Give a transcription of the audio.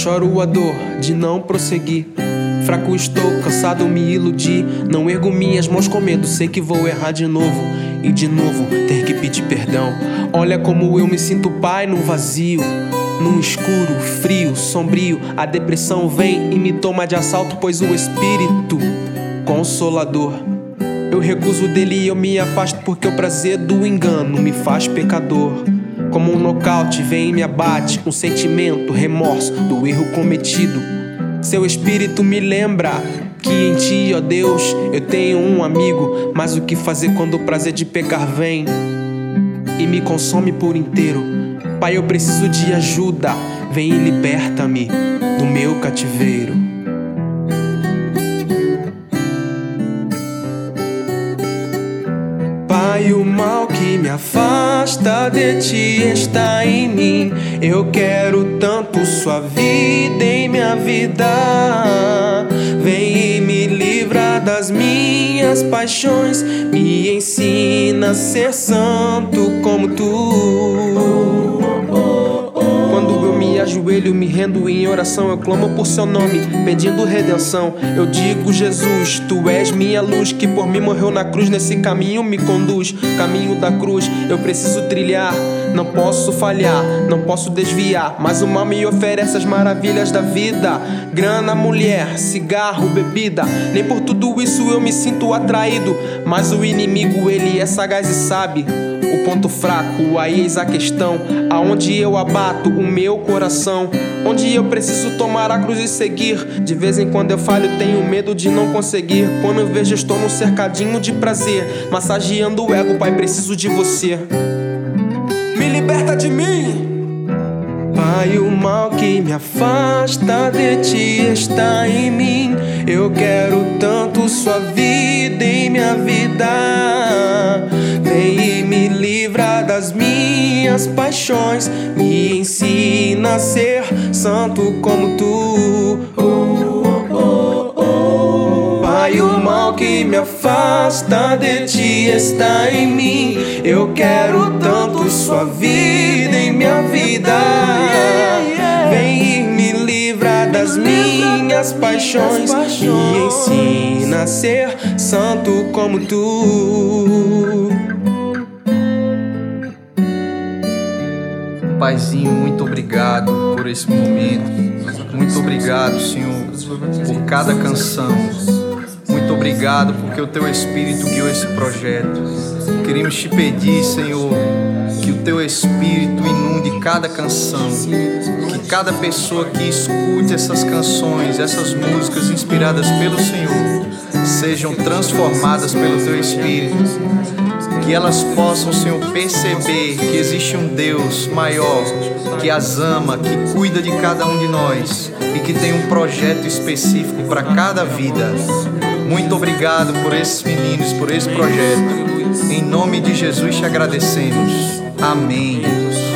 choro a dor de não prosseguir. Fraco estou, cansado me iludi. Não ergo minhas mãos com medo, sei que vou errar de novo. E de novo ter que pedir perdão. Olha como eu me sinto, pai, num vazio, num escuro, frio, sombrio. A depressão vem e me toma de assalto, pois o Espírito Consolador eu recuso dele e eu me afasto, porque o prazer do engano me faz pecador. Como um nocaute vem e me abate um sentimento, remorso do erro cometido. Seu Espírito me lembra que em ti, ó Deus, eu tenho um amigo. Mas o que fazer quando o prazer de pecar vem e me consome por inteiro? Pai, eu preciso de ajuda, vem e liberta-me do meu cativeiro. Pai, o mal que me afasta de ti está em mim. Eu quero tanto sua vida em minha vida. Vem e me livra das minhas paixões. Me ensina a ser santo como tu. Quando eu me ajoelho, me rendo em oração, eu clamo por seu nome, pedindo redenção. Eu digo, Jesus, tu és minha luz, que por mim morreu na cruz. Nesse caminho me conduz, caminho da cruz eu preciso trilhar. Não posso falhar, não posso desviar, mas o mal me oferece as maravilhas da vida. Grana, mulher, cigarro, bebida. Nem por tudo isso eu me sinto atraído, mas o inimigo, ele é sagaz e sabe o ponto fraco, aí eis a questão. Aonde eu abato o meu coração, onde eu preciso tomar a cruz e seguir. De vez em quando eu falho, tenho medo de não conseguir. Quando eu vejo, estou num cercadinho de prazer, massageando o ego, pai, preciso de você. Me liberta de mim. Pai, o mal que me afasta de ti está em mim. Eu quero tanto sua vida em minha vida. Vem e me livra das minhas paixões. Me ensina a ser santo como tu. Pai, o mal que me afasta de ti está em mim. Eu quero tanto sua vida em minha vida. Vem e me livra das minhas paixões. Me ensina a ser santo como tu. Paizinho, muito obrigado por esse momento. Muito obrigado, Senhor, por cada canção. Muito obrigado porque o Teu Espírito guiou esse projeto. Queremos te pedir, Senhor, que o Teu Espírito inunde cada canção. Que cada pessoa que escute essas canções, essas músicas inspiradas pelo Senhor, sejam transformadas pelo Teu Espírito. Que elas possam, Senhor, perceber que existe um Deus maior, que as ama, que cuida de cada um de nós e que tem um projeto específico para cada vida. Muito obrigado por esses meninos, por esse projeto. Em nome de Jesus te agradecemos. Amém.